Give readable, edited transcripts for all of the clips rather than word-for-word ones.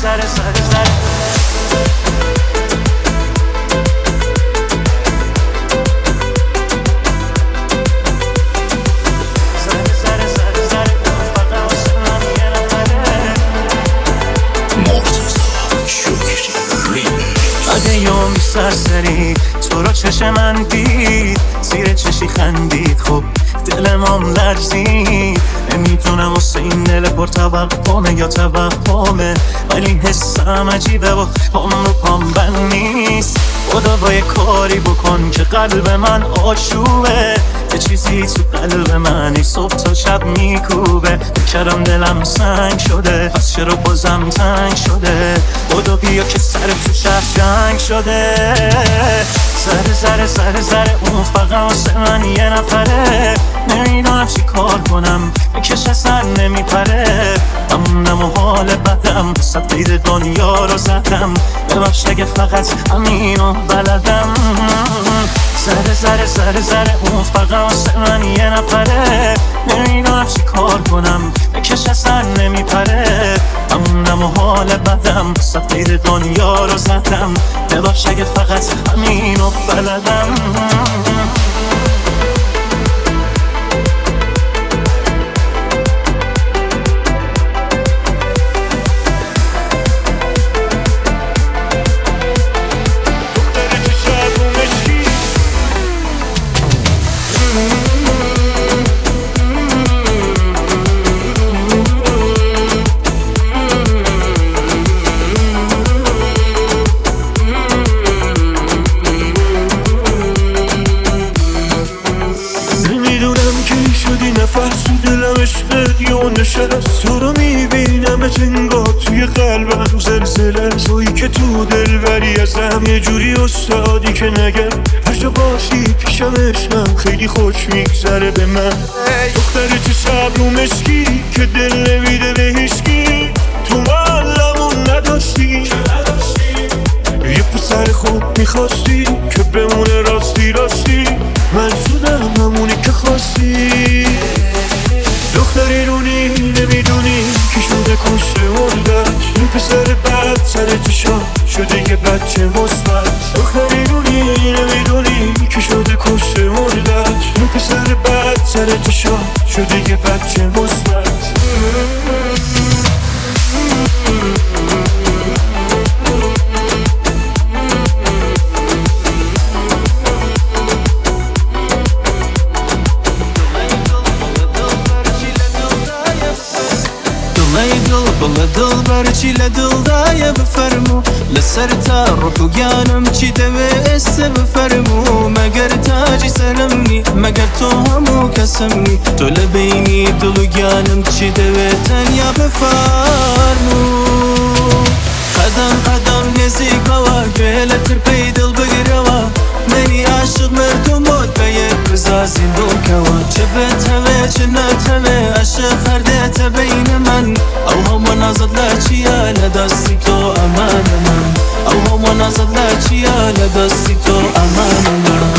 اگه یومی سرسری تو رو چشم من دید، زیر چشی خندید، خب دلمام لرزید. نمیدونم واسه این دل پر توقمه یا توهمه، ولی حسم عجیبه و پام رو پام بند نیست. خدا با یه کاری بکن که قلب من آشوبه، یه چیزی تو قلب من ای صبح تا شب میکوبه. بکرم دلم سنگ شده، پس چرا بازم تنگ شده؟ خدا بیا که سر تو شهر جنگ شده. سر اون فقط واسه من یه نفره، نمیدونم چی کار کنم بکش سر نمیپره. همونم و حال بدم وسط قید دنیا رو زدم، ببخش اگه فقط همینو بلدم. سر اون فقط واسه من یه نفره، نمیدونم چی کار کنم بکش سر نمیپره. همونم و حال بدم وسط قید دنیا رو زدم، ببخش اگه فقط همینو بلدم. نفس تو دلم عشقت یا نشست، تو رو میبینم انگار توی قلبم زلزله. تویی که تو دل بری ازم یه جوری استادی که نگم هر جا باشی پیشم عشقم خیلی خوش میگذره به من. دختر چه صبر و مشکی که دل نمیده به هیچکی، تو معلمون نداشتی یه پسر خوب میخواستی که بمونه راستی راستی. من شدم همونی که خواستی. دختری رونی نمیدونی که شده کشته مردت، این پسر بد سر چشا شده یه بچه مثبت. دختری رونی نمیدونی که شده کشته مردت، این پسر بد سر چشا شده یه بچه مثبت. دل برچی لدلدای بفرمو لسر تا روح و گیانم چی دوست بفرمو. مگر تاجی سرمنی مگر تو همو کسمنی، تو لبینی دل و گیانم چی دوست تنیا بفرمو. قدم قدم نزیک هوا گویلتر پی دل بگروا، منی عاشق مردم بود به یک بزازین دل کوا. چه بهت هوه چه نت هوه عاشق خردت بین من، او هم نازد لچیا لدستی تو امان من، او هم نازد لچیا لدستی تو امان من.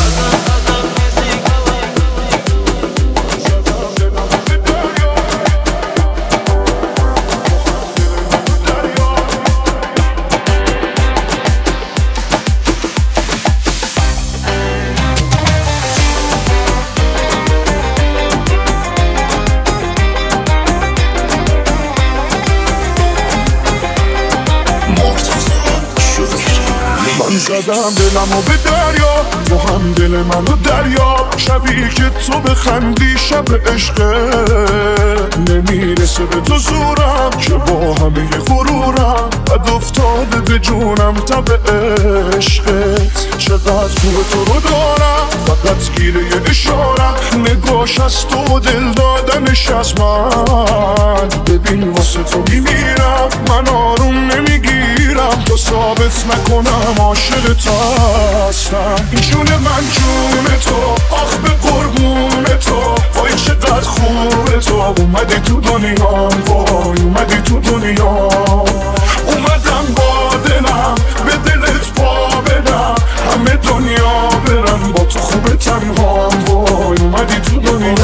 من زدم دلمو به دریا، تو هم دل منو دریا. شبی که تو بخندی شب عشقه، نمیرسه به تو زورم که با همه غرورم بد افتاده به جونم تب عشقت. چقدر خوبه تو رو دارم فقط گیره یه اشارم، نگاش از تو دل دادنش از من. ببین واسه تو میمیرم من آروم نمیگیرم، تو ثابت نکنم عاشق تو هستم. این جون من جون تو، آخ به قربون تو، وای چقدر خوبه تو. اومدی تو دنیا، وای اومدی تو دنیا. اومدم با دلم به دلت پا بدم، همه دنیا برم با تو خوبه تنهام. وای اومدی تو دنیا.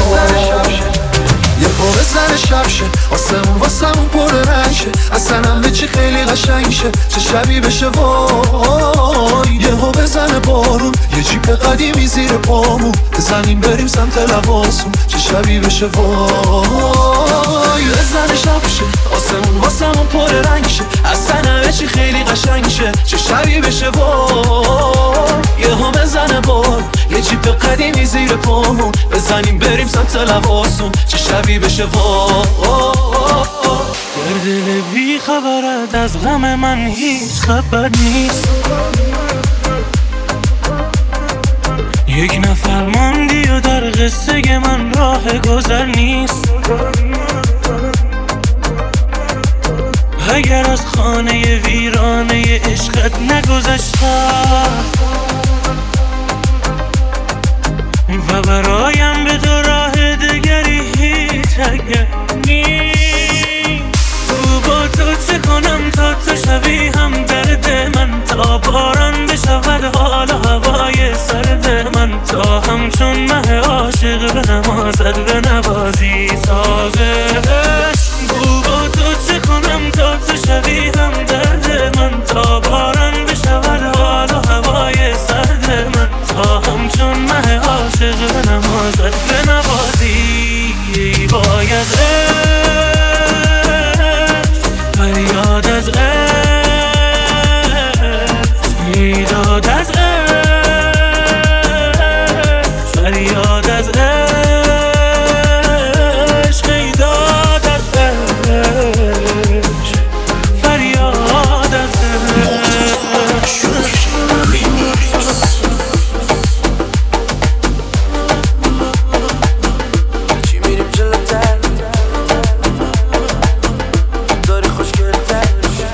یه پا بزن شبشه آسمون واسمون پر رنشه، اصلا همه چی خیلی قشنگ شه چه شبی بشه وای یهو بزنه بارون یه جیب قدیمی زیر پامون بزنیم بریم سمت لباسون چه شبی بشه وای بزنه شب شه آسمون پر رنگ شه اصلا همه چی خیلی قشنگ شه چه شبی بشه وای یهو بزنه بارون یه جیب قدیمی زیر پامون بزنیم بریم سمت لباسون چه شبی بشه وای در دل بی خبرت از غم من هیچ خبر نیست یک نفر ماندی و در قصه من راه گذر نیست اگر از خانه ویرانه عشقت نگذشتم و برایم به تو راه دگری هیچ اگر نیست با تو چه کنم تا تو شوی هم درد من تا باران بشود حال و هوای سرد من تا همچون مه عاشق به نمازت به نوازی سازش با تو چه کنم تا تو شوی هم درد من تا باران بشود حال و هوای سرد من تا همچون مه عاشق به نمازت به نوازی باید فریاد از عشق میداد از عشق فریاد از عشق میداد از عشق فریاد از چی میریم جلوتر داری خوشگلتر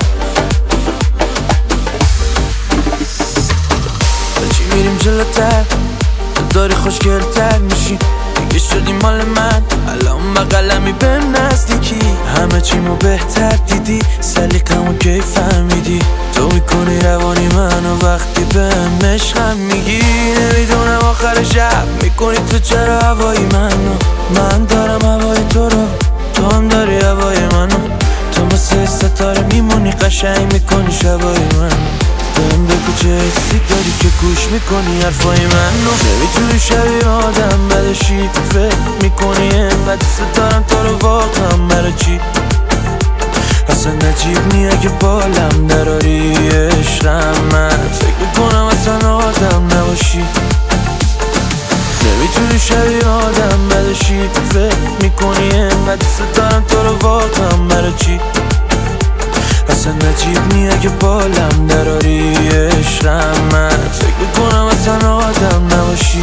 چی میریم جلوتر داری خوشگلتر میشی دیگه شدی مال من الان بقلمی بهم نزدیکی همه چیمو بهتر دیدی سلیقمو کی فهمیدی تو میکنی روانی منو وقتی بهم عشقم میگی نمیدونم آخر شب میکنی تو چرا هوای منو من دارم هوای تو رو تو هم داری هوای منو تو مثل ستاره میمونی قشنگ میکنی شبای منو بهم بگو چه حسی داری که گوش میکنی حرفای منو نمیتونی شبیه آدم بدشی فکر میکنی اینقدر دوست دارم تو رو واقعا برای چی اصلا نجیب نی اگه بالم دراری عشقم من فکر میکنم اصلا آدم نباشی نمیتونی شبیه آدم بدشی فکر میکنی اینقدر دوست دارم تو رو واقعا برای چی اصلا نجیب نی اگه بالم دراری عشقم من فکر میکنم اصلا آدم نباشی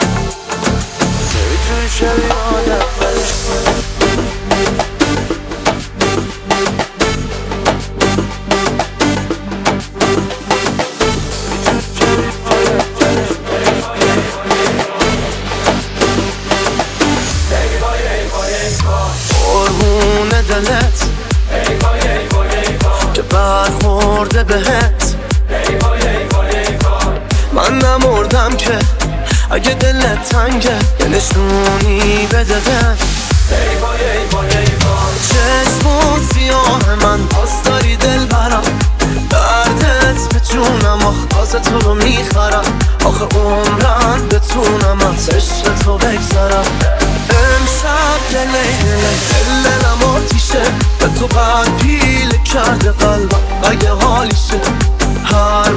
نمیتونی شبیه آدم بدشی قربون دلت که برخورده بهت من نمردم که اگه دلت تنگه یه نشونی بده بهم چشمون سیاه من باز داری دل برم دردت به جونم آخ تو رو میخرم آخه عمرم بتونم از عشق تو بگذرم امشب دلم آتیشه به تو قد پیله کرده قلبم اگه حالیشه